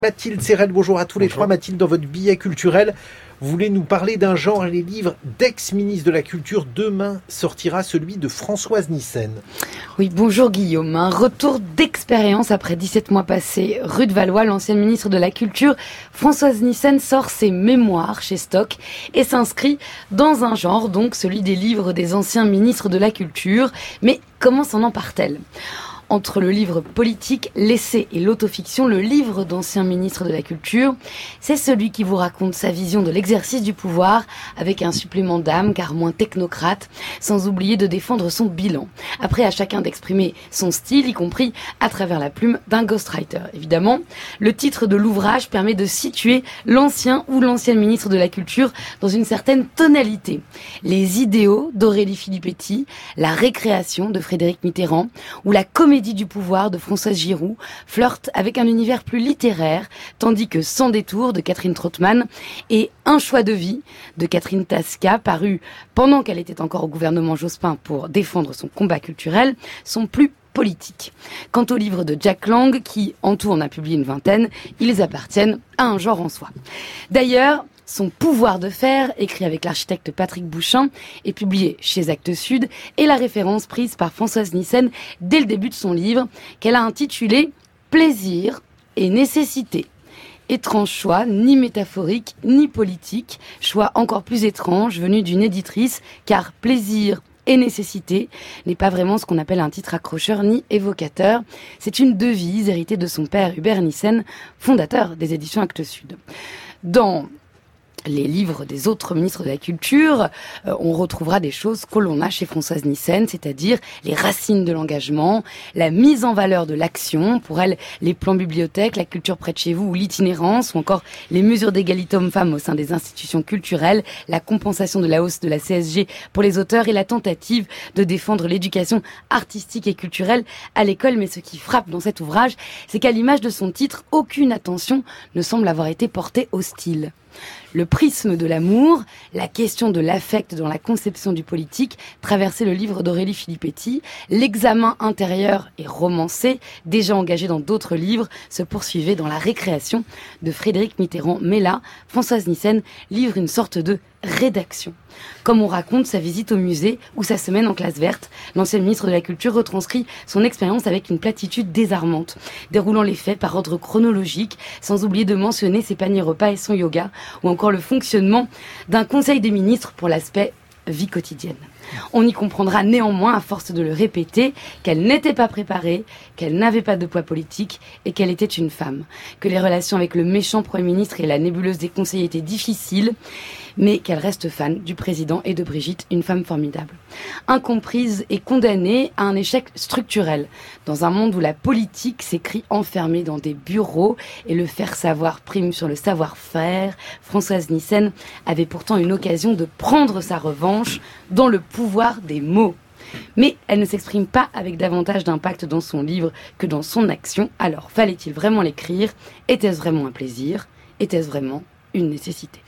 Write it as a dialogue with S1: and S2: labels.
S1: Mathilde Serrel, bonjour à tous les trois. Mathilde, dans votre billet culturel, vous voulez nous parler d'un genre et les livres d'ex-ministre de la Culture. Demain sortira celui de Françoise Nyssen.
S2: Oui, bonjour Guillaume. Un retour d'expérience après 17 mois passés rue de Valois. L'ancienne ministre de la Culture, Françoise Nyssen, sort ses mémoires chez Stock et s'inscrit dans un genre, donc celui des livres des anciens ministres de la Culture. Mais comment s'en empare-t-elle ? Entre le livre politique, l'essai et l'autofiction, le livre d'ancien ministre de la Culture, c'est celui qui vous raconte sa vision de l'exercice du pouvoir avec un supplément d'âme, car moins technocrate, sans oublier de défendre son bilan. Après, à chacun d'exprimer son style, y compris à travers la plume d'un ghostwriter. Évidemment, le titre de l'ouvrage permet de situer l'ancien ou l'ancienne ministre de la Culture dans une certaine tonalité. Les idéaux d'Aurélie Filippetti, la récréation de Frédéric Mitterrand ou la comédie du pouvoir de Françoise Giroud flirte avec un univers plus littéraire, tandis que Sans détour de Catherine Trottmann et Un choix de vie de Catherine Tasca, paru pendant qu'elle était encore au gouvernement Jospin pour défendre son combat culturel, sont plus politiques. Quant aux livres de Jack Lang, qui en tout en a publié une vingtaine, ils appartiennent à un genre en soi. D'ailleurs, Son pouvoir de faire, écrit avec l'architecte Patrick Bouchain, est publié chez Actes Sud, et la référence prise par Françoise Nyssen dès le début de son livre, qu'elle a intitulé « Plaisir et nécessité ». Étrange choix, ni métaphorique, ni politique, choix encore plus étrange venu d'une éditrice, car plaisir et nécessité n'est pas vraiment ce qu'on appelle un titre accrocheur ni évocateur. C'est une devise héritée de son père Hubert Nyssen, fondateur des éditions Actes Sud. Dans les livres des autres ministres de la Culture, on retrouvera des choses que l'on a chez Françoise Nyssen, c'est-à-dire les racines de l'engagement, la mise en valeur de l'action, pour elle, les plans bibliothèques, la culture près de chez vous ou l'itinérance, ou encore les mesures d'égalité hommes-femmes au sein des institutions culturelles, la compensation de la hausse de la CSG pour les auteurs et la tentative de défendre l'éducation artistique et culturelle à l'école. Mais ce qui frappe dans cet ouvrage, c'est qu'à l'image de son titre, aucune attention ne semble avoir été portée au style. Le prisme de l'amour, la question de l'affect dans la conception du politique traversait le livre d'Aurélie Filippetti. L'examen intérieur et romancé, déjà engagé dans d'autres livres, se poursuivait dans la récréation de Frédéric Mitterrand. Mais là, Françoise Nyssen livre une sorte de rédaction. Comme on raconte sa visite au musée ou sa semaine en classe verte, l'ancienne ministre de la Culture retranscrit son expérience avec une platitude désarmante, déroulant les faits par ordre chronologique, sans oublier de mentionner ses paniers repas et son yoga, ou encore le fonctionnement d'un conseil des ministres pour l'aspect vie quotidienne. On y comprendra néanmoins, à force de le répéter, qu'elle n'était pas préparée, qu'elle n'avait pas de poids politique et qu'elle était une femme. Que les relations avec le méchant Premier ministre et la nébuleuse des conseillers étaient difficiles, mais qu'elle reste fan du président et de Brigitte, une femme formidable. Incomprise et condamnée à un échec structurel, dans un monde où la politique s'écrit enfermée dans des bureaux et le faire savoir prime sur le savoir-faire, Françoise Nyssen avait pourtant une occasion de prendre sa revanche dans le pouvoir des mots. Mais elle ne s'exprime pas avec davantage d'impact dans son livre que dans son action. Alors, fallait-il vraiment l'écrire ? Était-ce vraiment un plaisir ? Était-ce vraiment une nécessité ?